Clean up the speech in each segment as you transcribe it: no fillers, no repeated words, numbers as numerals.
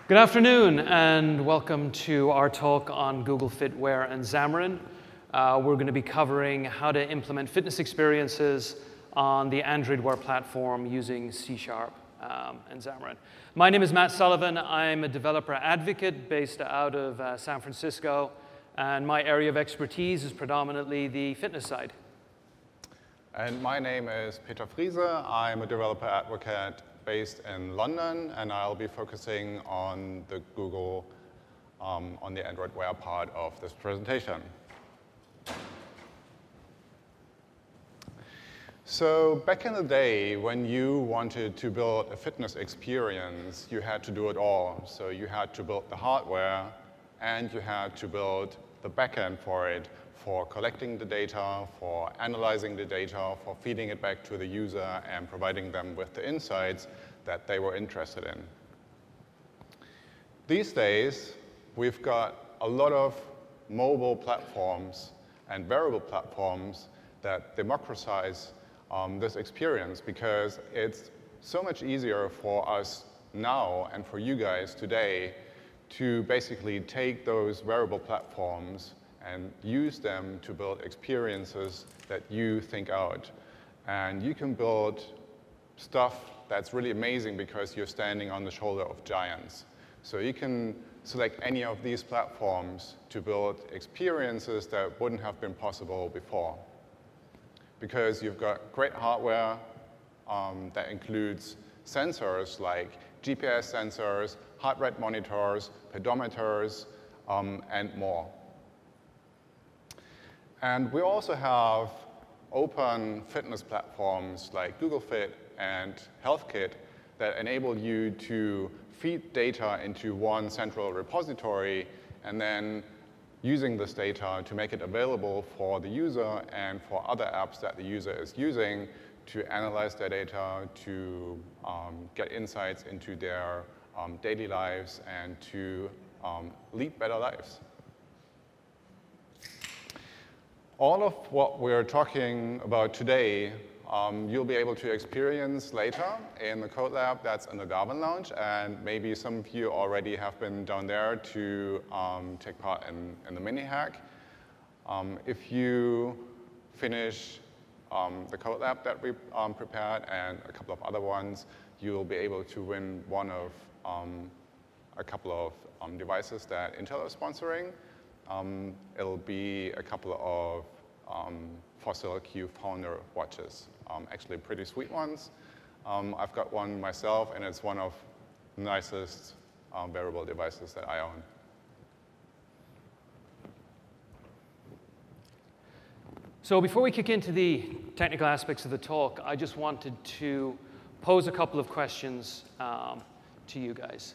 Good afternoon, and welcome to our talk on Google Fit Wear and Xamarin. We're going to be covering how to implement fitness experiences on the Android Wear platform using C# and Xamarin. My name is Matt Sullivan. I'm a developer advocate based out of San Francisco, and my area of expertise is predominantly the fitness side. And my name is Peter Friese. I'm a developer advocate based in London, and I'll be focusing on the Google, on the Android Wear part of this presentation. So back in the day, when you wanted to build a fitness experience, you had to do it all. So you had to build the hardware, and you had to build the backend for it, for collecting the data, for analyzing the data, for feeding it back to the user and providing them with the insights that they were interested in. These days, we've got a lot of mobile platforms and wearable platforms that democratize this experience, because it's so much easier for us now and for you guys today to basically take those wearable platforms and use them to build experiences that you think out. And you can build stuff that's really amazing because you're standing on the shoulder of giants. So you can select any of these platforms to build experiences that wouldn't have been possible before. Because you've got great hardware that includes sensors like GPS sensors, heart rate monitors, pedometers, and more. And we also have open fitness platforms like Google Fit and HealthKit that enable you to feed data into one central repository and then using this data to make it available for the user and for other apps that the user is using to analyze their data, to get insights into their daily lives and to lead better lives. All of what we're talking about today, you'll be able to experience later in the code lab that's in the Darwin Lounge, and maybe some of you already have been down there to take part in the mini hack. If you finish the code lab that we prepared and a couple of other ones, you'll be able to win one of a couple of devices that Intel is sponsoring. It'll be a couple of Fossil Q Founder watches, actually pretty sweet ones. I've got one myself, and it's one of the nicest wearable devices that I own. So before we kick into the technical aspects of the talk, I just wanted to pose a couple of questions to you guys.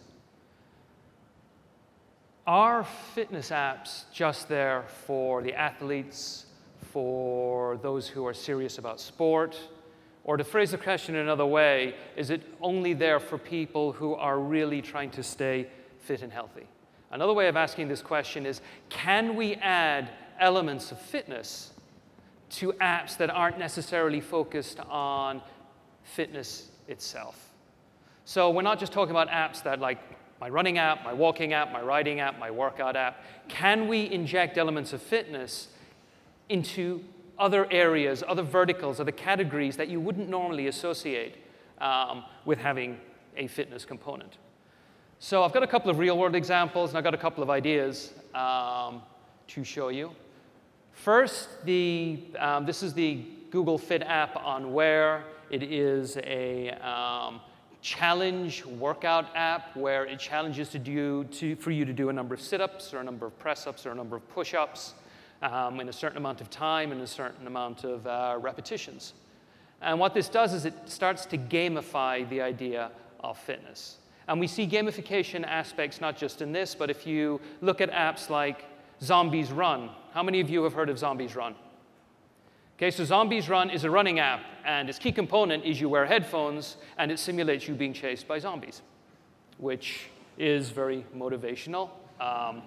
Are fitness apps just there for the athletes, for those who are serious about sport? Or to phrase the question another way, is it only there for people who are really trying to stay fit and healthy? Another way of asking this question is, can we add elements of fitness to apps that aren't necessarily focused on fitness itself? So we're not just talking about apps that like my running app, my walking app, my riding app, my workout app. Can we inject elements of fitness into other areas, other verticals, other categories that you wouldn't normally associate with having a fitness component? So I've got a couple of real-world examples, and I've got a couple of ideas to show you. First, this is the Google Fit app on Wear. It is a challenge workout app where it challenges for you to do a number of sit-ups or a number of press-ups or a number of push-ups in a certain amount of time and a certain amount of repetitions. And what this does is it starts to gamify the idea of fitness. And we see gamification aspects not just in this, but if you look at apps like Zombies Run. How many of you have heard of Zombies Run? Okay, so Zombies Run is a running app, and its key component is you wear headphones, and it simulates you being chased by zombies, which is very motivational.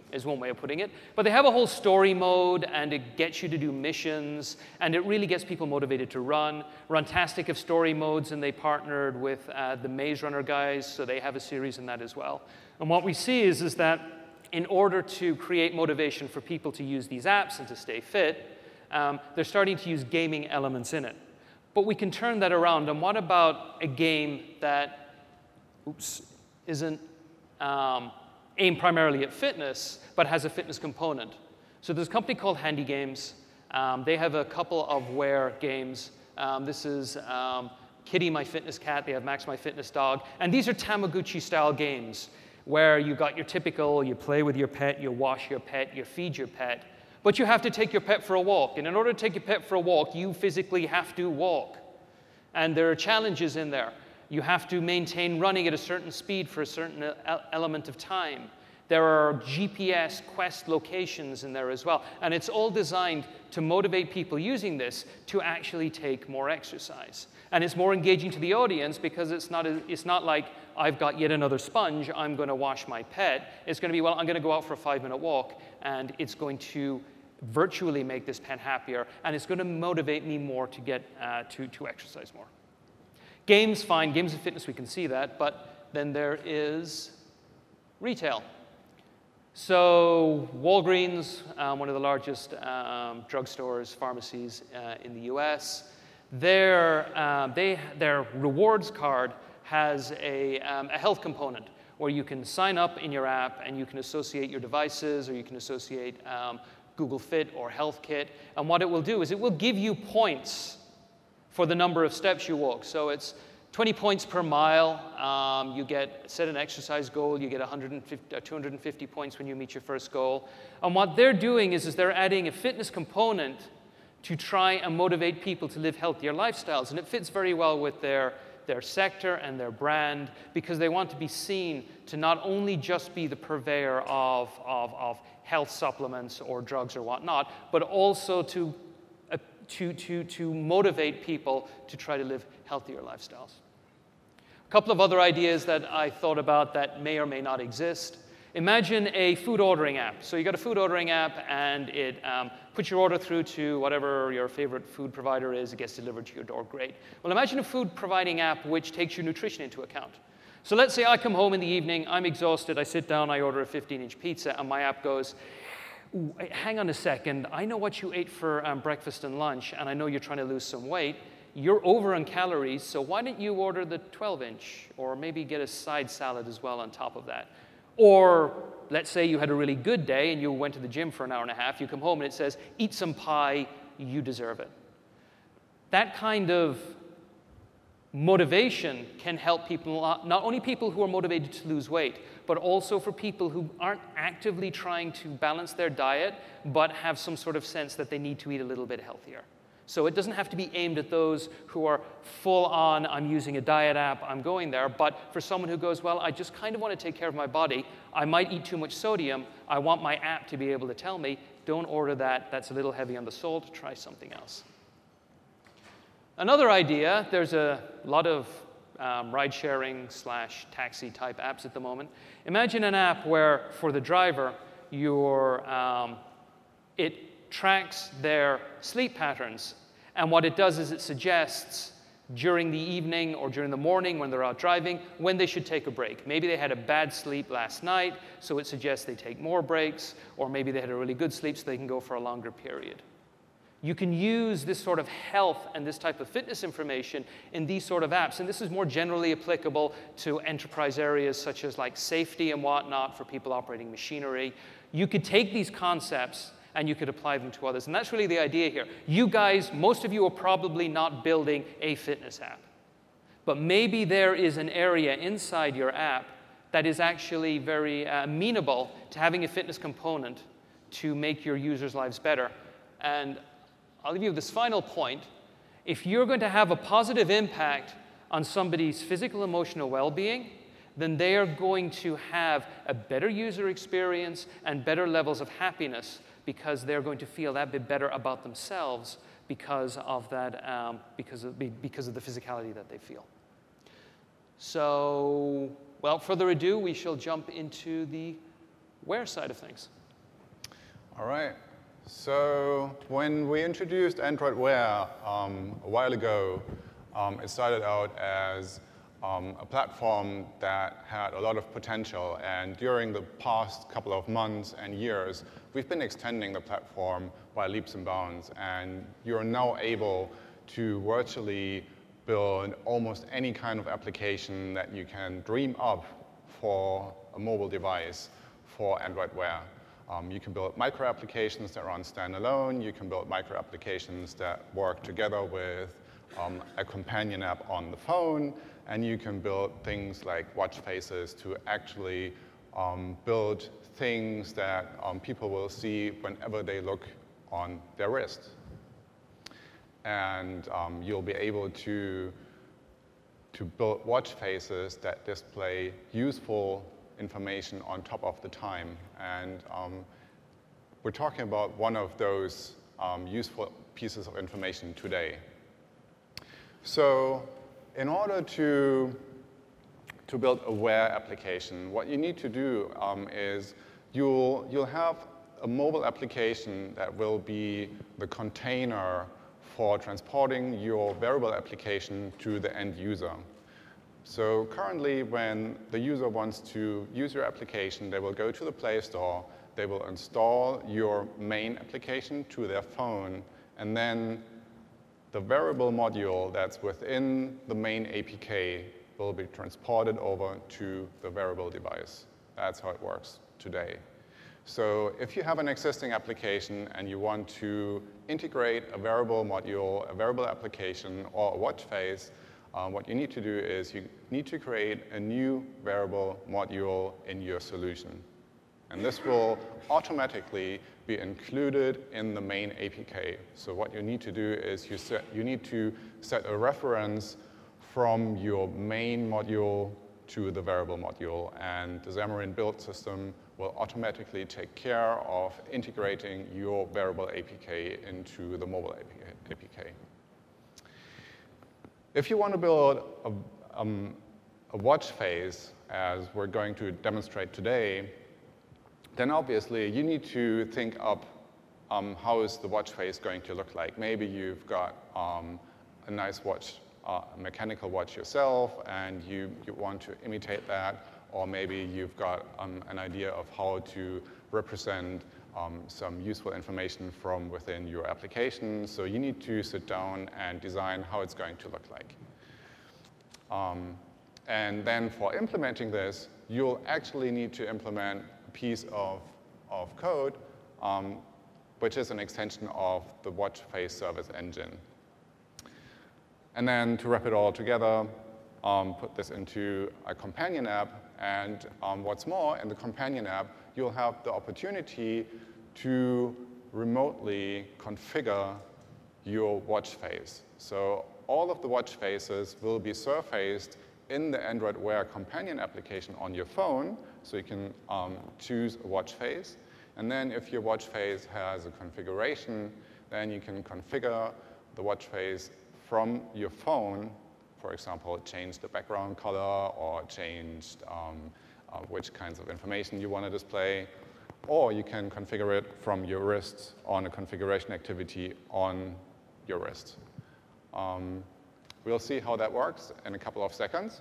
is one way of putting it. But they have a whole story mode, and it gets you to do missions, and it really gets people motivated to run. Runtastic have story modes, and they partnered with the Maze Runner guys, so they have a series in that as well. And what we see is that in order to create motivation for people to use these apps and to stay fit, they're starting to use gaming elements in it. But we can turn that around, and what about a game that isn't aimed primarily at fitness, but has a fitness component? So there's a company called Handy Games. They have a couple of wear games. This is Kitty, My Fitness Cat. They have Max, My Fitness Dog. And these are Tamagotchi-style games where you got your typical, you play with your pet, you wash your pet, you feed your pet, but you have to take your pet for a walk. And in order to take your pet for a walk, you physically have to walk. And there are challenges in there. You have to maintain running at a certain speed for a certain element of time. There are GPS quest locations in there as well. And it's all designed to motivate people using this to actually take more exercise. And it's more engaging to the audience because it's not like, I've got yet another sponge, I'm going to wash my pet. It's going to be, well, I'm going to go out for a 5-minute walk, and it's going to virtually make this pet happier, and it's going to motivate me more to get to exercise more. Games, fine. Games of fitness, we can see that. But then there is retail. So Walgreens, one of the largest drugstores, pharmacies in the US, their rewards card has a health component where you can sign up in your app and you can associate your devices, or you can associate Google Fit or Health Kit. And what it will do is it will give you points for the number of steps you walk. So it's 20 points per mile. You set an exercise goal. You get 250 points when you meet your first goal. And what they're doing is they're adding a fitness component to try and motivate people to live healthier lifestyles. And it fits very well with their sector and their brand, because they want to be seen to not only just be the purveyor of health supplements or drugs or whatnot, but also to motivate people to try to live healthier lifestyles. A couple of other ideas that I thought about that may or may not exist. Imagine a food ordering app. So you got a food ordering app, and it puts your order through to whatever your favorite food provider is. It gets delivered to your door. Great. Well, imagine a food providing app which takes your nutrition into account. So let's say I come home in the evening, I'm exhausted, I sit down, I order a 15-inch pizza, and my app goes, hang on a second, I know what you ate for breakfast and lunch, and I know you're trying to lose some weight. You're over on calories, so why don't you order the 12-inch, or maybe get a side salad as well on top of that? Or let's say you had a really good day and you went to the gym for an hour and a half, you come home and it says, eat some pie, you deserve it. That kind of motivation can help people, not only people who are motivated to lose weight, but also for people who aren't actively trying to balance their diet, but have some sort of sense that they need to eat a little bit healthier. So it doesn't have to be aimed at those who are full on, I'm using a diet app, I'm going there, but for someone who goes, well, I just kind of want to take care of my body, I might eat too much sodium, I want my app to be able to tell me, don't order that, that's a little heavy on the salt, try something else. Another idea, there's a lot of ride-sharing / taxi type apps at the moment. Imagine an app where, for the driver, it tracks their sleep patterns. And what it does is it suggests during the evening or during the morning when they're out driving when they should take a break. Maybe they had a bad sleep last night, so it suggests they take more breaks, or maybe they had a really good sleep so they can go for a longer period. You can use this sort of health and this type of fitness information in these sort of apps. And this is more generally applicable to enterprise areas such as like safety and whatnot for people operating machinery. You could take these concepts and you could apply them to others. And that's really the idea here. You guys, most of you are probably not building a fitness app. But maybe there is an area inside your app that is actually very amenable to having a fitness component to make your users' lives better. And I'll give you this final point. If you're going to have a positive impact on somebody's physical, emotional well-being, then they are going to have a better user experience and better levels of happiness, because they're going to feel that bit better about themselves because of that, because of the physicality that they feel. So, without further ado, we shall jump into the where side of things. All right. So when we introduced Android Wear a while ago, it started out as a platform that had a lot of potential. And during the past couple of months and years, we've been extending the platform by leaps and bounds. And you're now able to virtually build almost any kind of application that you can dream up for a mobile device for Android Wear. You can build micro applications that run standalone. You can build micro applications that work together with a companion app on the phone. And you can build things like watch faces to actually build things that people will see whenever they look on their wrist. And you'll be able to build watch faces that display useful information on top of the time. And we're talking about one of those useful pieces of information today. So in order to build a Wear application, what you need to do is you'll have a mobile application that will be the container for transporting your wearable application to the end user. So currently, when the user wants to use your application, they will go to the Play Store, they will install your main application to their phone, and then the wearable module that's within the main APK will be transported over to the wearable device. That's how it works today. So if you have an existing application and you want to integrate a wearable module, a wearable application, or a watch face, what you need to do is you need to create a new wearable module in your solution. And this will automatically be included in the main APK. So what you need to do is you need to set a reference from your main module to the wearable module. And the Xamarin Build System will automatically take care of integrating your wearable APK into the mobile APK. If you want to build a watch face, as we're going to demonstrate today, then obviously you need to think up how is the watch face going to look like. Maybe you've got a nice watch, a mechanical watch yourself, and you want to imitate that, or maybe you've got an idea of how to represent some useful information from within your application. So you need to sit down and design how it's going to look like. And then for implementing this, you'll actually need to implement a piece of code, which is an extension of the watch face service engine. And then to wrap it all together, put this into a companion app. And what's more, in the companion app, you'll have the opportunity to remotely configure your watch face. So all of the watch faces will be surfaced in the Android Wear companion application on your phone. So you can choose a watch face. And then if your watch face has a configuration, then you can configure the watch face from your phone. For example, change the background color or change which kinds of information you want to display. Or you can configure it from your wrist on a configuration activity on your wrist. We'll see how that works in a couple of seconds.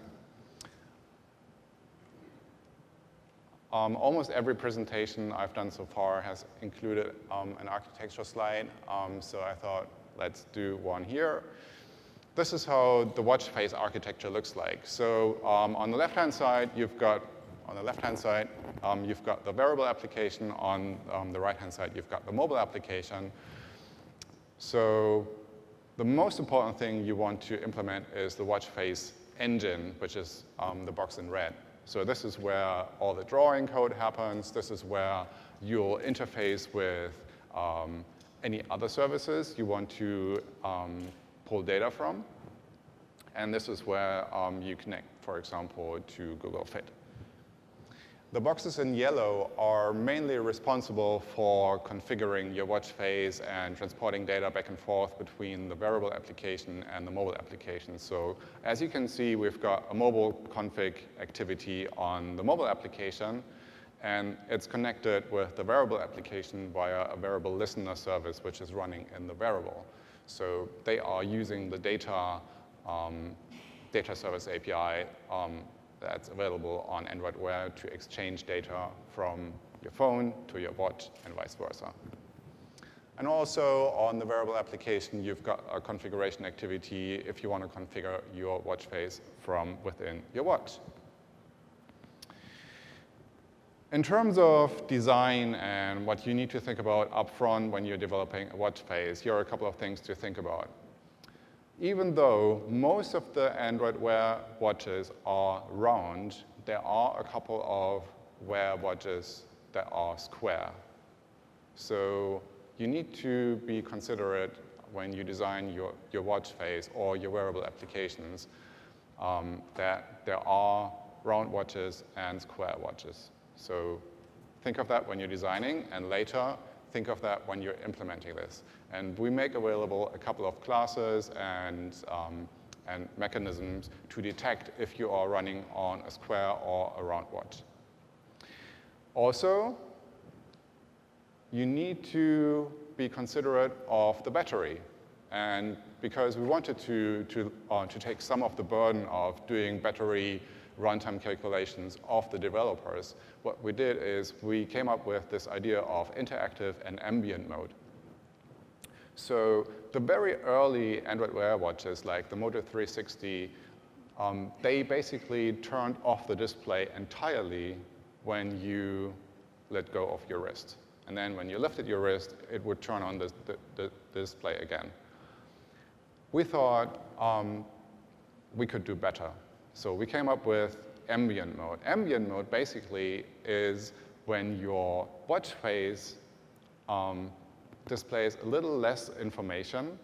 Almost every presentation I've done so far has included an architecture slide, so I thought let's do one here. This is how the watch face architecture looks like. So on the left-hand side, you've got the wearable application. On the right-hand side, you've got the mobile application. So the most important thing you want to implement is the watch face engine, which is the box in red. So this is where all the drawing code happens. This is where you'll interface with any other services you want to pull data from. And this is where you connect, for example, to Google Fit. The boxes in yellow are mainly responsible for configuring your watch face and transporting data back and forth between the wearable application and the mobile application. So as you can see, we've got a mobile config activity on the mobile application. and it's connected with the wearable application via a wearable listener service, which is running in the wearable. So they are using the data service API that's available on Android Wear to exchange data from your phone to your watch and vice versa. And also on the wearable application, you've got a configuration activity if you want to configure your watch face from within your watch. In terms of design and what you need to think about upfront when you're developing a watch face, here are a couple of things to think about. Even though most of the Android Wear watches are round, there are a couple of Wear watches that are square. So you need to be considerate when you design your watch face or your wearable applications that there are round watches and square watches. So think of that when you're designing, and later think of that when you're implementing this. And we make available a couple of classes and mechanisms to detect if you are running on a square or a round watch. Also, you need to be considerate of the battery. And because we wanted to take some of the burden of doing battery runtime calculations of the developers, what we did is we came up with this idea of interactive and ambient mode. So the very early Android Wear watches, like the Moto 360, they basically turned off the display entirely when you let go of your wrist. And then when you lifted your wrist, it would turn on the display again. We thought we could do better. So we came up with ambient mode. Ambient mode basically is when your watch face displays a little less information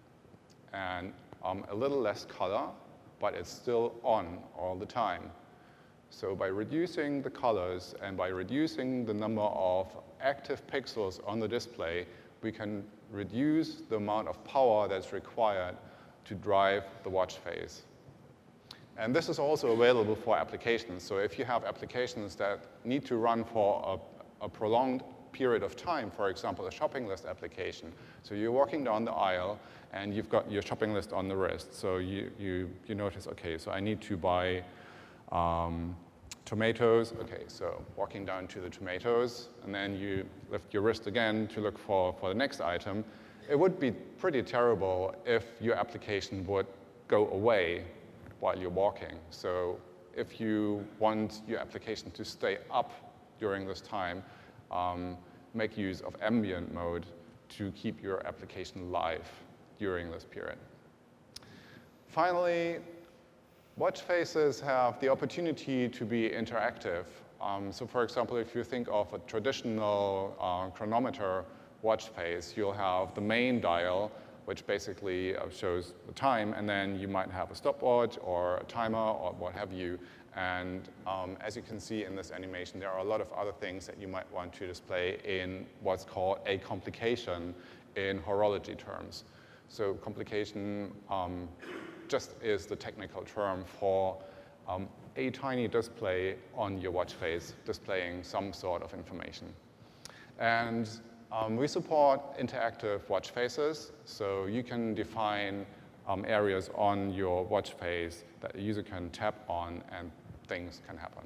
and a little less color, but it's still on all the time. So by reducing the colors and by reducing the number of active pixels on the display, we can reduce the amount of power that's required to drive the watch face. And this is also available for applications. So if you have applications that need to run for a prolonged period of time, for example, a shopping list application. So you're walking down the aisle and you've got your shopping list on the wrist. So you notice, okay, so I need to buy tomatoes. Okay, so walking down to the tomatoes, and then you lift your wrist again to look for the next item. It would be pretty terrible if your application would go away while you're walking. So if you want your application to stay up during this time, make use of ambient mode to keep your application live during this period. Finally, watch faces have the opportunity to be interactive. So for example, if you think of a traditional chronometer watch face, you'll have the main dial, which basically shows the time, and then you might have a stopwatch or a timer or what have you. And as you can see in this animation, there are a lot of other things that you might want to display in what's called a complication in horology terms. So complication just is the technical term for a tiny display on your watch face displaying some sort of information. And we support interactive watch faces, so you can define areas on your watch face that the user can tap on and things can happen.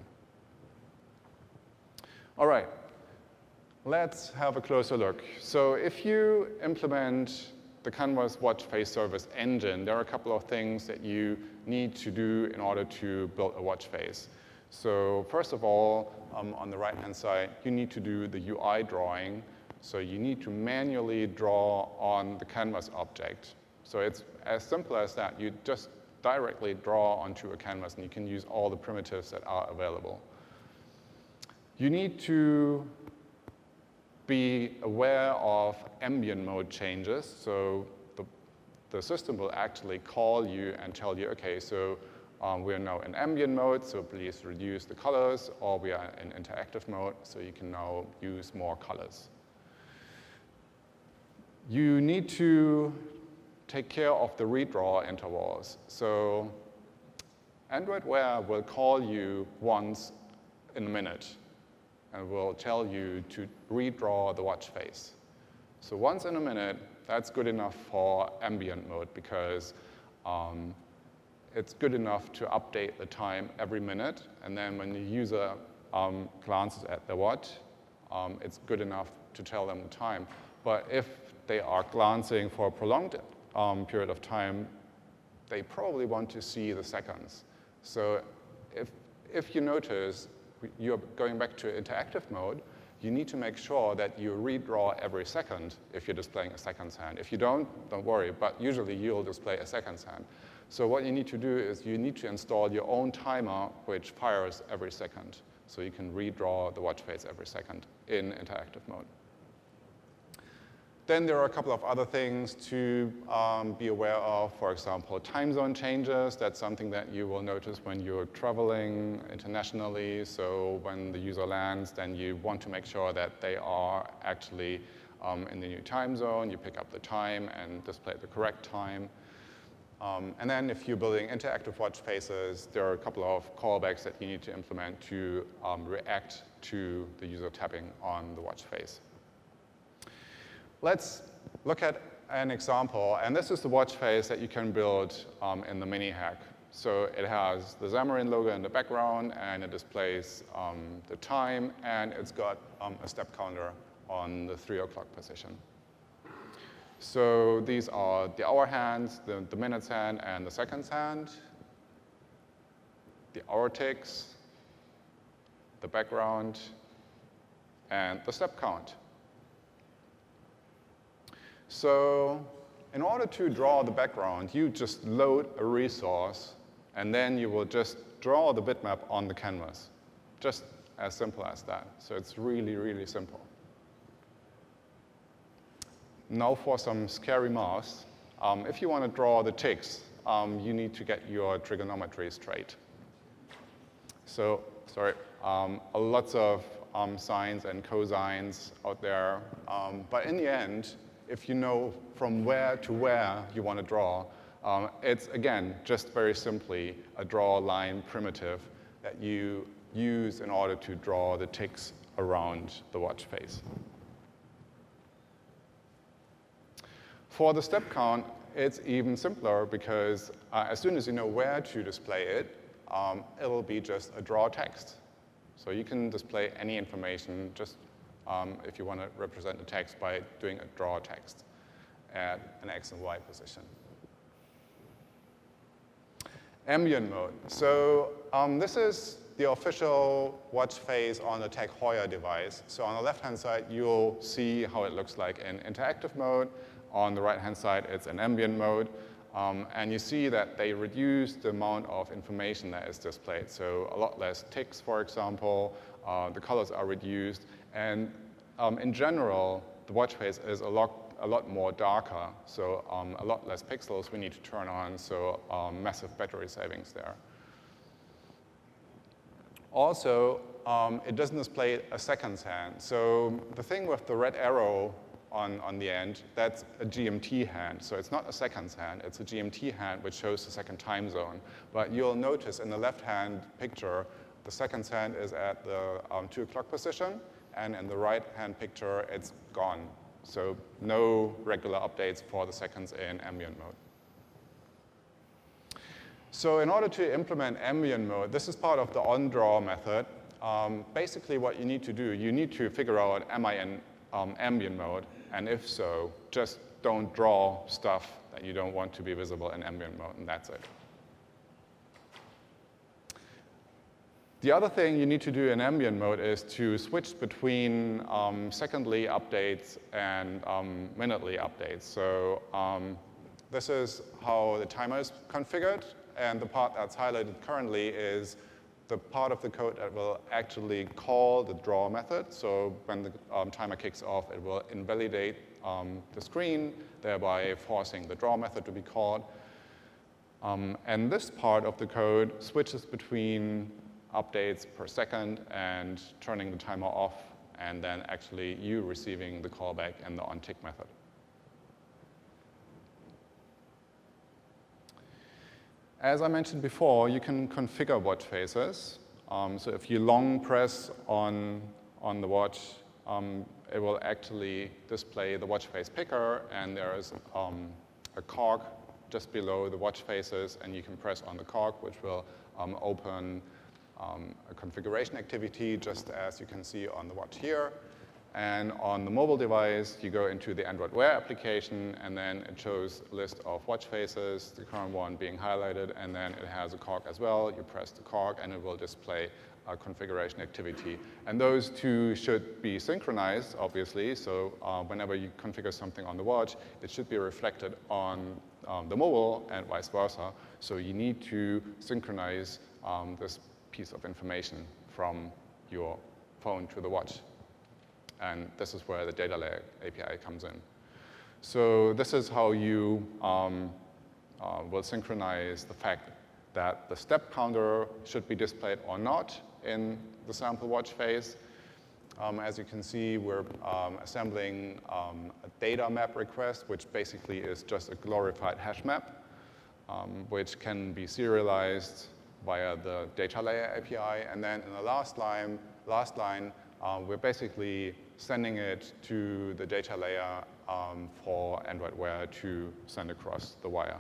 All right, let's have a closer look. So if you implement the Canvas watch face service engine, there are a couple of things that you need to do in order to build a watch face. So first of all, on the right-hand side, you need to do the UI drawing. So you need to manually draw on the canvas object. So it's as simple as that. You just directly draw onto a canvas, and you can use all the primitives that are available. You need to be aware of ambient mode changes. So the system will actually call you and tell you, okay, so we are now in ambient mode, so please reduce the colors, or we are in interactive mode, so you can now use more colors. You need to take care of the redraw intervals. So Android Wear will call you once in a minute. and will tell you to redraw the watch face. So once in a minute, that's good enough for ambient mode because it's good enough to update the time every minute, and then when the user glances at the watch, it's good enough to tell them the time. But if they are glancing for a prolonged period of time, they probably want to see the seconds. So if you notice you're going back to interactive mode, you need to make sure that you redraw every second if you're displaying a seconds hand. If you don't worry, but usually you'll display a seconds hand. So what you need to do is you need to install your own timer which fires every second. So you can redraw the watch face every second in interactive mode. Then there are a couple of other things to be aware of. For example, time zone changes. That's something that you will notice when you're traveling internationally. So when the user lands, then you want to make sure that they are actually in the new time zone. You pick up the time and display the correct time. And then if you're building interactive watch faces, there are a couple of callbacks that you need to implement to react to the user tapping on the watch face. Let's look at an example, and this is the watch face that you can build in the mini hack. So it has the Xamarin logo in the background, and it displays the time, and it's got a step counter on the 3 o'clock position. So these are the hour hands, the minutes hand, and the seconds hand, the hour ticks, the background, and the step count. So in order to draw the background, you just load a resource, and then you will just draw the bitmap on the canvas. Just as simple as that. So it's really, really simple. Now for some scary math. If you want to draw the ticks, you need to get your trigonometry straight. So, lots of sines and cosines out there. But in the end, if you know from where to where you want to draw, it's, again, just very simply a draw line primitive that you use in order to draw the ticks around the watch face. For the step count, it's even simpler because as soon as you know where to display it, it'll be just a draw text. So you can display any information just if you want to represent the text by doing a draw text at an X and Y position. Ambient mode. So this is the official watch face on the TAG Heuer device. So on the left-hand side, you'll see how it looks like in interactive mode. On the right-hand side, it's in ambient mode. And you see that they reduce the amount of information that is displayed. So a lot less ticks, for example. The colors are reduced. And in general, the watch face is a lot more darker. So a lot less pixels we need to turn on. So massive battery savings there. Also, it doesn't display a seconds hand. So the thing with the red arrow on the end, that's a GMT hand. So it's not a seconds hand, it's a GMT hand which shows the second time zone. But you'll notice in the left-hand picture, the seconds hand is at the 2 o'clock position, and in the right-hand picture, it's gone. So no regular updates for the seconds in ambient mode. So in order to implement ambient mode, this is part of the onDraw method. Basically what you need to do, you need to figure out, am I in ambient mode? And if so, just don't draw stuff that you don't want to be visible in ambient mode, and that's it. The other thing you need to do in ambient mode is to switch between secondly updates and minutely updates. So this is how the timer is configured, and the part that's highlighted currently is the part of the code that will actually call the draw method. So when the timer kicks off, it will invalidate the screen, thereby forcing the draw method to be called. And this part of the code switches between updates per second and turning the timer off, and then actually you receiving the callback in the onTick method. As I mentioned before, you can configure watch faces. So if you long press on on the watch, it will actually display the watch face picker, and there is a cog just below the watch faces, and you can press on the cog, which will open a configuration activity, just as you can see on the watch here. And on the mobile device, you go into the Android Wear application, and then it shows a list of watch faces, the current one being highlighted, and then it has a cog as well. You press the cog, and it will display a configuration activity. And those two should be synchronized, obviously. So whenever you configure something on the watch, it should be reflected on the mobile and vice versa. So you need to synchronize this piece of information from your phone to the watch. And this is where the data layer API comes in. So this is how you will synchronize the fact that the step counter should be displayed or not in the sample watch face. As you can see, we're assembling a data map request, which basically is just a glorified hash map, which can be serialized via the data layer API. And then in the last line, we're basically sending it to the data layer for Android Wear to send across the wire.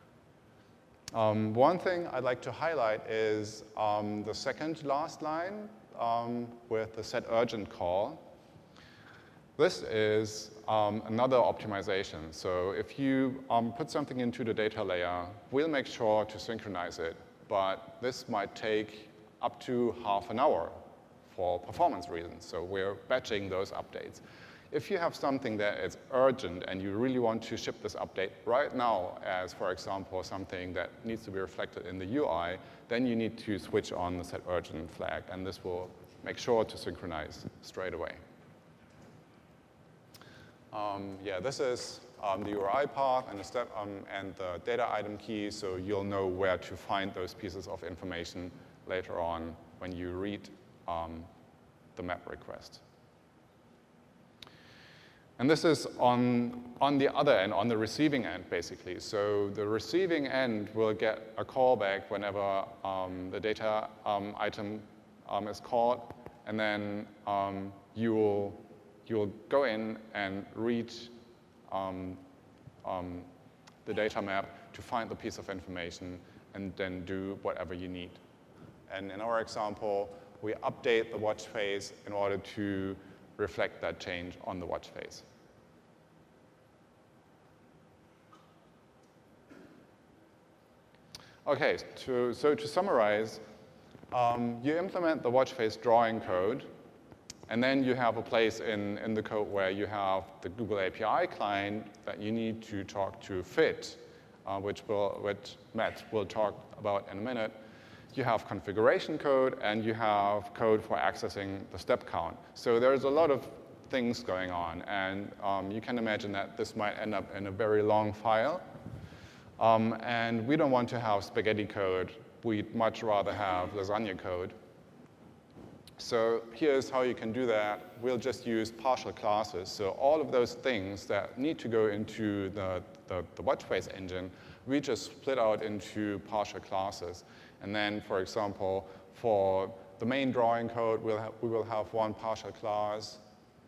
One thing I'd like to highlight is the second last line with the set urgent call. This is another optimization. So if you put something into the data layer, we'll make sure to synchronize it. But this might take up to half an hour for performance reasons. So we're batching those updates. If you have something that is urgent and you really want to ship this update right now, as for example, something that needs to be reflected in the UI, then you need to switch on the set urgent flag, and this will make sure to synchronize straight away. Yeah, this is the URI path and the step and the data item key, so you'll know where to find those pieces of information later on when you read the map request. And this is on the other end, on the receiving end, basically. So the receiving end will get a callback whenever the data item is called, and then you'll go in and read the data map to find the piece of information and then do whatever you need. And in our example, we update the watch face in order to reflect that change on the watch face. Okay, so to summarize, you implement the watch face drawing code, and then you have a place in the code where you have the Google API client that you need to talk to Fit, which Matt will talk about in a minute. You have configuration code, and you have code for accessing the step count. So there's a lot of things going on, and you can imagine that this might end up in a very long file. And we don't want to have spaghetti code. We'd much rather have lasagna code. So here's how you can do that. We'll just use partial classes. So all of those things that need to go into the watch face engine, we just split out into partial classes. And then, for example, for the main drawing code, we will have one partial class.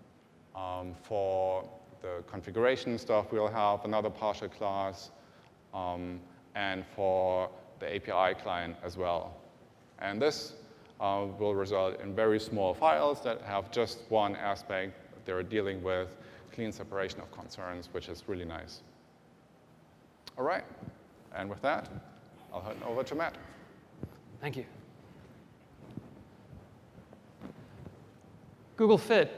For the configuration stuff, we'll have another partial class. And for the API client as well. And this will result in very small files that have just one aspect. They're dealing with clean separation of concerns, which is really nice. All right. And with that, I'll hand over to Matt. Thank you. Google Fit.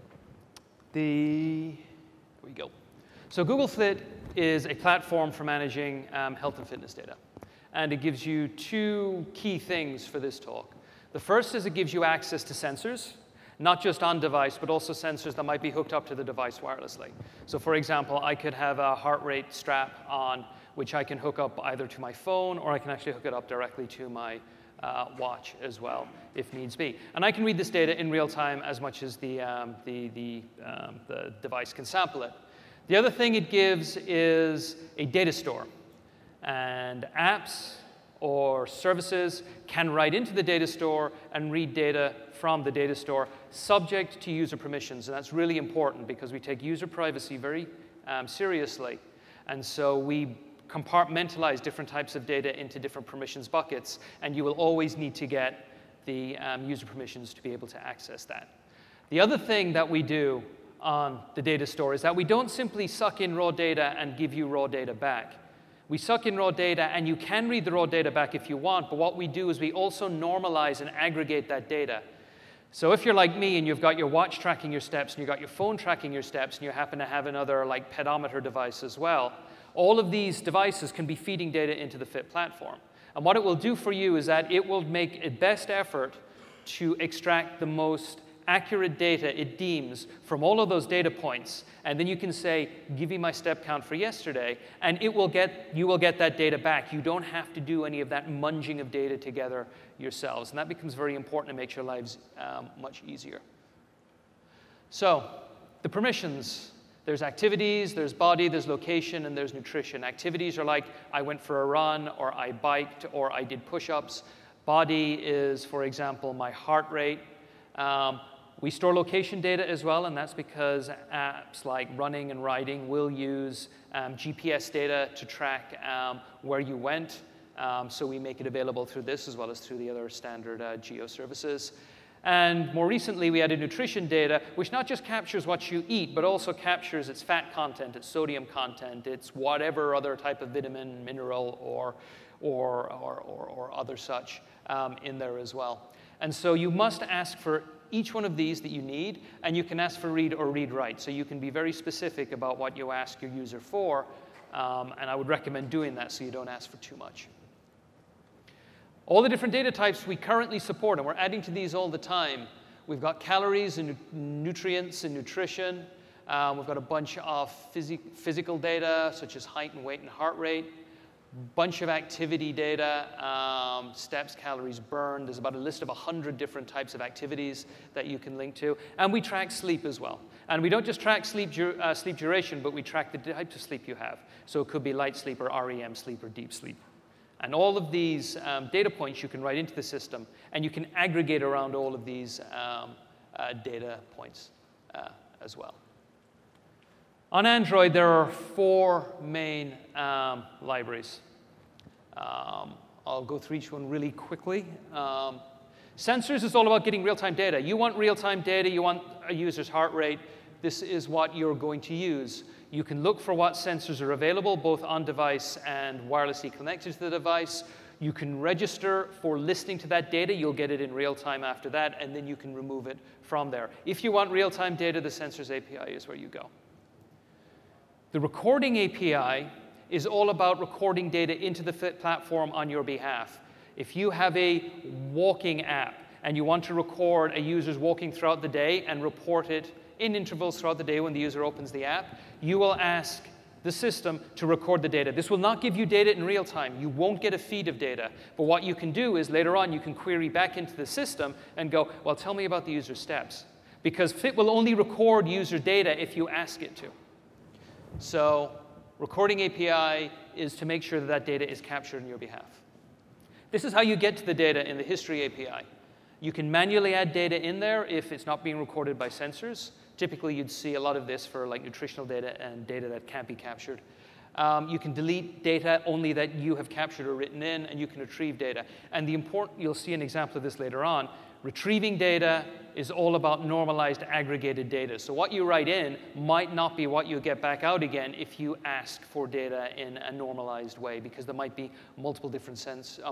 Here we go. So Google Fit is a platform for managing health and fitness data. And it gives you two key things for this talk. The first is it gives you access to sensors, not just on device, but also sensors that might be hooked up to the device wirelessly. So for example, I could have a heart rate strap on, which I can hook up either to my phone, or I can actually hook it up directly to my watch as well, if needs be. And I can read this data in real time as much as the device can sample it. The other thing it gives is a data store. And apps or services can write into the data store and read data from the data store, subject to user permissions. And that's really important because we take user privacy very seriously. And so we compartmentalize different types of data into different permissions buckets, and you will always need to get the user permissions to be able to access that. The other thing that we do on the data store is that we don't simply suck in raw data and give you raw data back. We suck in raw data, and you can read the raw data back if you want, but what we do is we also normalize and aggregate that data. So if you're like me and you've got your watch tracking your steps and you've got your phone tracking your steps and you happen to have another like pedometer device as well, all of these devices can be feeding data into the FIT platform. And what it will do for you is that it will make a best effort to extract the most accurate data it deems from all of those data points, and then you can say, give me my step count for yesterday, and you will get that data back. You don't have to do any of that munging of data together yourselves, and that becomes very important and makes your lives much easier. So, the permissions. There's activities, there's body, there's location, and there's nutrition. Activities are like, I went for a run, or I biked, or I did push-ups. Body is, for example, my heart rate. We store location data as well, and that's because apps like running and riding will use GPS data to track where you went. So we make it available through this as well as through the other standard geo services. And more recently, we added nutrition data, which not just captures what you eat, but also captures its fat content, its sodium content, its whatever other type of vitamin, mineral, or other such in there as well. And so you must ask for each one of these that you need, and you can ask for read or read-write. So you can be very specific about what you ask your user for, and I would recommend doing that so you don't ask for too much. All the different data types we currently support, and we're adding to these all the time. We've got calories and nutrients and nutrition. We've got a bunch of physical data, such as height and weight and heart rate. Bunch of activity data, steps, calories burned. There's about a list of 100 different types of activities that you can link to. And we track sleep as well. And we don't just track sleep duration, but we track the type of sleep you have. So it could be light sleep or REM sleep or deep sleep. And all of these data points you can write into the system, and you can aggregate around all of these data points as well. On Android, there are 4 main libraries. I'll go through each one really quickly. Sensors is all about getting real-time data. You want real-time data. You want a user's heart rate. This is what you're going to use. You can look for what sensors are available, both on-device and wirelessly connected to the device. You can register for listening to that data. You'll get it in real time after that, and then you can remove it from there. If you want real-time data, the Sensors API is where you go. The Recording API is all about recording data into the FIT platform on your behalf. If you have a walking app and you want to record a user's walking throughout the day and report it in intervals throughout the day when the user opens the app, you will ask the system to record the data. This will not give you data in real time. You won't get a feed of data. But what you can do is later on you can query back into the system and go, well, tell me about the user's steps. Because FIT will only record user data if you ask it to. So Recording API is to make sure that that data is captured on your behalf. This is how you get to the data in the History API. You can manually add data in there if it's not being recorded by sensors. Typically, you'd see a lot of this for like nutritional data and data that can't be captured. You can delete data only that you have captured or written in, and you can retrieve data. And you'll see an example of this later on. Retrieving data is all about normalized aggregated data. So what you write in might not be what you get back out again if you ask for data in a normalized way, because there might be multiple different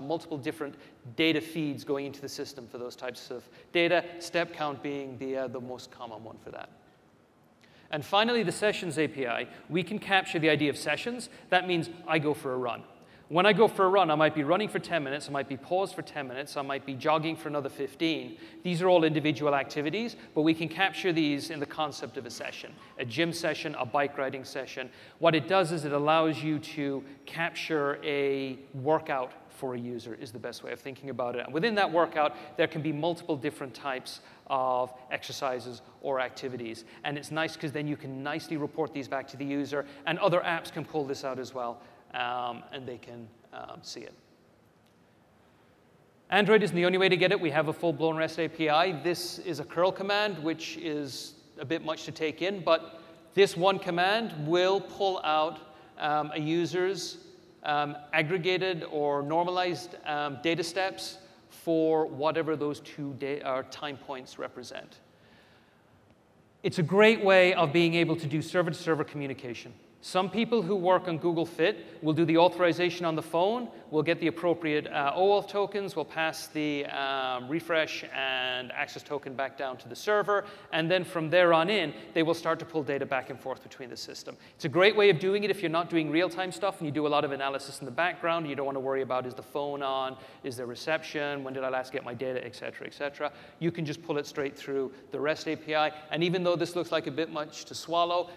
data feeds going into the system for those types of data, step count being the most common one for that. And finally, the Sessions API. We can capture the idea of sessions. That means I go for a run. When I go for a run, I might be running for 10 minutes, I might be paused for 10 minutes, I might be jogging for another 15. These are all individual activities, but we can capture these in the concept of a session. A gym session, a bike riding session. What it does is it allows you to capture a workout for a user is the best way of thinking about it. And within that workout, there can be multiple different types of exercises or activities. And it's nice because then you can nicely report these back to the user, and other apps can pull this out as well. And they can see it. Android isn't the only way to get it. We have a full-blown REST API. This is a curl command, which is a bit much to take in, but this one command will pull out a user's aggregated or normalized data steps for whatever those two time points represent. It's a great way of being able to do server-to-server communication. Some people who work on Google Fit will do the authorization on the phone, will get the appropriate OAuth tokens, will pass the refresh and access token back down to the server, and then from there on in, they will start to pull data back and forth between the system. It's a great way of doing it if you're not doing real-time stuff and you do a lot of analysis in the background, and you don't want to worry about, is the phone on, is there reception, when did I last get my data, et cetera, et cetera. You can just pull it straight through the REST API, and even though this looks like a bit much to swallow,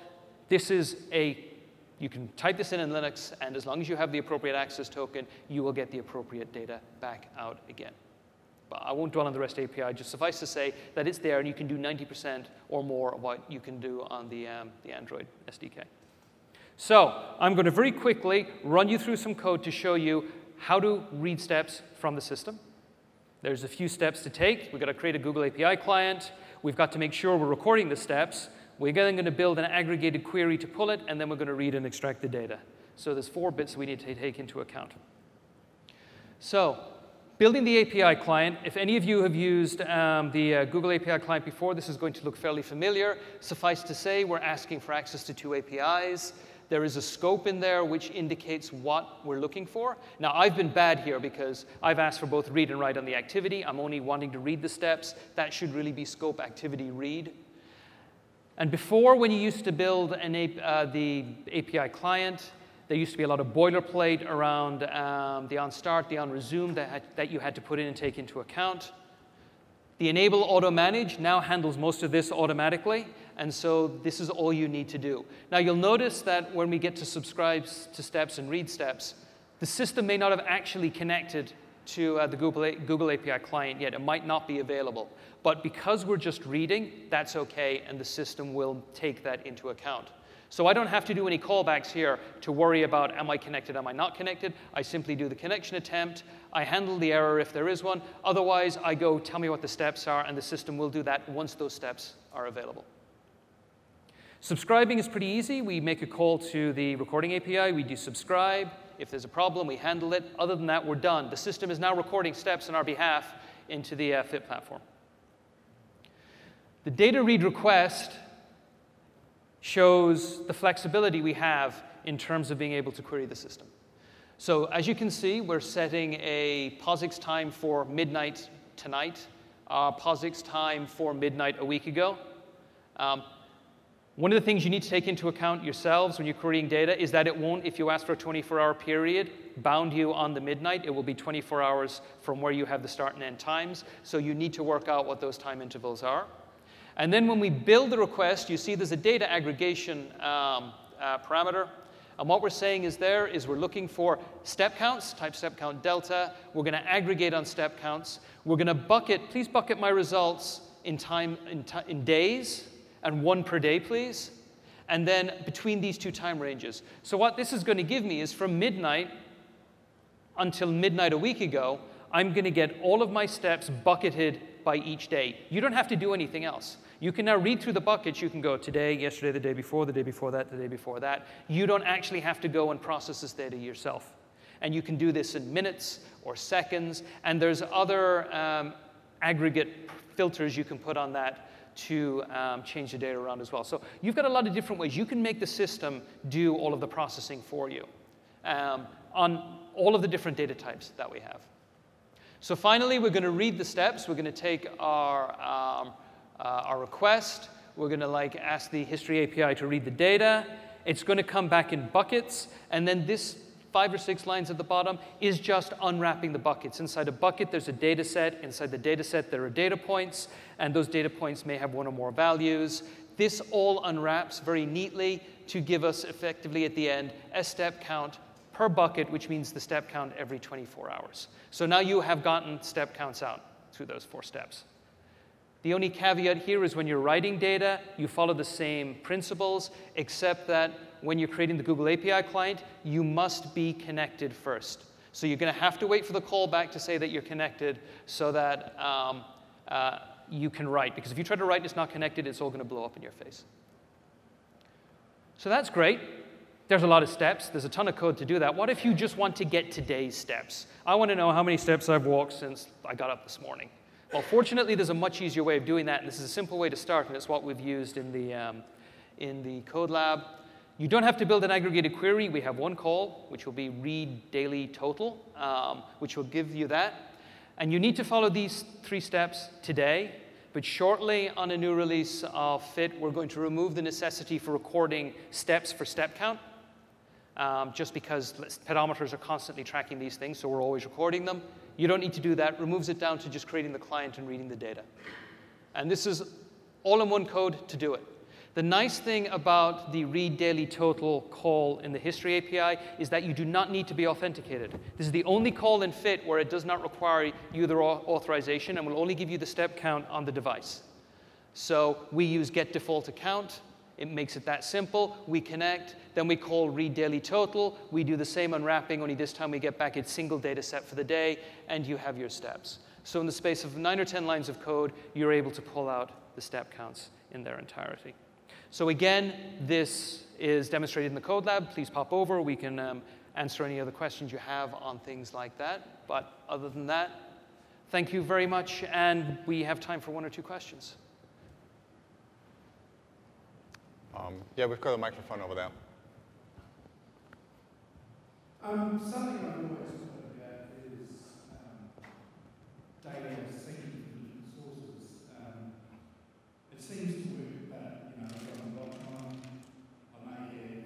you can type this in Linux, and as long as you have the appropriate access token, you will get the appropriate data back out again. But I won't dwell on the REST API. Just suffice to say that it's there, and you can do 90% or more of what you can do on the Android SDK. So I'm going to very quickly run you through some code to show you how to read steps from the system. There's a few steps to take. We've got to create a Google API client. We've got to make sure we're recording the steps. We're then going to build an aggregated query to pull it, and then we're going to read and extract the data. So there's 4 bits we need to take into account. So building the API client, if any of you have used the Google API client before, this is going to look fairly familiar. Suffice to say, we're asking for access to 2 APIs. There is a scope in there which indicates what we're looking for. Now, I've been bad here because I've asked for both read and write on the activity. I'm only wanting to read the steps. That should really be scope activity read. And before, when you used to build the API client, there used to be a lot of boilerplate around the onStart, the onResume that you had to put in and take into account. The enable auto manage now handles most of this automatically, and so this is all you need to do. Now, you'll notice that when we get to subscribe to steps and read steps, the system may not have actually connected to the Google API client yet. It might not be available. But because we're just reading, that's OK, and the system will take that into account. So I don't have to do any callbacks here to worry about, am I connected, am I not connected? I simply do the connection attempt. I handle the error if there is one. Otherwise, I go, tell me what the steps are, and the system will do that once those steps are available. Subscribing is pretty easy. We make a call to the recording API. We do subscribe. If there's a problem, we handle it. Other than that, we're done. The system is now recording steps on our behalf into the Fit platform. The data read request shows the flexibility we have in terms of being able to query the system. So as you can see, we're setting a POSIX time for midnight tonight, POSIX time for midnight a week ago. One of the things you need to take into account yourselves when you're querying data is that it won't, if you ask for a 24-hour period, bound you on the midnight. It will be 24 hours from where you have the start and end times. So you need to work out what those time intervals are. And then when we build the request, you see there's a data aggregation parameter. And what we're saying is we're looking for step counts, type step count delta. We're going to aggregate on step counts. We're going to bucket, please bucket my results in days, and 1 per day, please. And then between these 2 time ranges. So what this is going to give me is from midnight until midnight a week ago, I'm going to get all of my steps bucketed by each day. You don't have to do anything else. You can now read through the buckets. You can go today, yesterday, the day before that, the day before that. You don't actually have to go and process this data yourself. And you can do this in minutes or seconds. And there's other aggregate filters you can put on that to change the data around as well. So you've got a lot of different ways. You can make the system do all of the processing for you on all of the different data types that we have. So finally, we're going to read the steps. We're going to take our request. We're going to ask the history API to read the data. It's going to come back in buckets. And then this 5 or 6 lines at the bottom is just unwrapping the buckets. Inside a bucket, there's a data set. Inside the data set, there are data points. And those data points may have 1 or more values. This all unwraps very neatly to give us effectively at the end a step count per bucket, which means the step count every 24 hours. So now you have gotten step counts out through those 4 steps. The only caveat here is when you're writing data, you follow the same principles, except that when you're creating the Google API client, you must be connected first. So you're going to have to wait for the call back to say that you're connected so that you can write. Because if you try to write and it's not connected, it's all going to blow up in your face. So that's great. There's a lot of steps. There's a ton of code to do that. What if you just want to get today's steps? I want to know how many steps I've walked since I got up this morning. Well, fortunately, there's a much easier way of doing that, and this is a simple way to start, and it's what we've used in the code lab. You don't have to build an aggregated query. We have one call, which will be read daily total, which will give you that. And you need to follow these 3 steps today. But shortly on a new release of Fit, we're going to remove the necessity for recording steps for step count, just because pedometers are constantly tracking these things, so we're always recording them. You don't need to do that. Removes it down to just creating the client and reading the data. And this is all-in-one code to do it. The nice thing about the read daily total call in the history API is that you do not need to be authenticated. This is the only call in Fit where it does not require user authorization and will only give you the step count on the device. So we use get default account. It makes it that simple. We connect. Then we call read daily total. We do the same unwrapping, only this time we get back its single data set for the day, and you have your steps. So in the space of 9 or 10 lines of code, you're able to pull out the step counts in their entirety. So again, this is demonstrated in the code lab. Please pop over. We can answer any other questions you have on things like that. But other than that, thank you very much. And we have time for 1 or 2 questions. Yeah, we've got a microphone over there. Something I've always thought about is data syncing from different sources. It seems to work, but I've got a lot of time. I may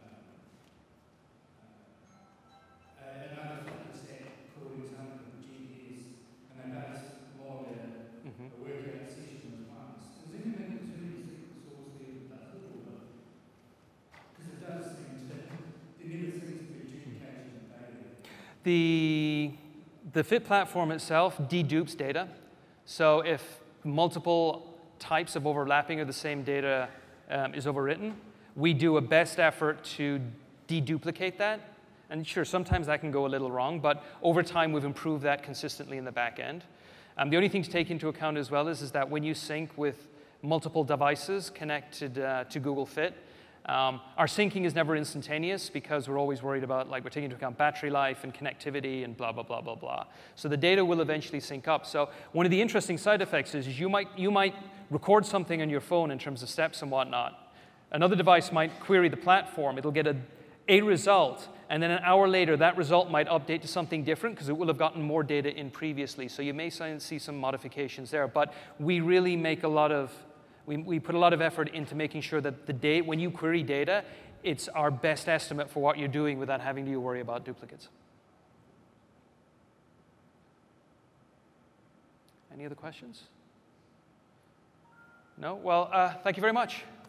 have another fitness app called example of GPS, and they both log a workout session as once. Is there anything that's really secret source there that does it, or because it does seem to, there never seems to be duplication of data. The Fit platform itself dedupes data. So if multiple types of overlapping of the same data is overwritten, we do a best effort to deduplicate that. And sure, sometimes that can go a little wrong, but over time we've improved that consistently in the back end. The only thing to take into account as well is that when you sync with multiple devices connected to Google Fit, our syncing is never instantaneous because we're always worried about, like, we're taking into account battery life and connectivity and blah, blah, blah, blah, blah. So the data will eventually sync up. So one of the interesting side effects is you might record something on your phone in terms of steps and whatnot. Another device might query the platform. It'll get a result, and then an hour later, that result might update to something different because it will have gotten more data in previously. So you may see some modifications there. But we really make we put a lot of effort into making sure that when you query data, it's our best estimate for what you're doing without having to worry about duplicates. Any other questions? No? Well, thank you very much.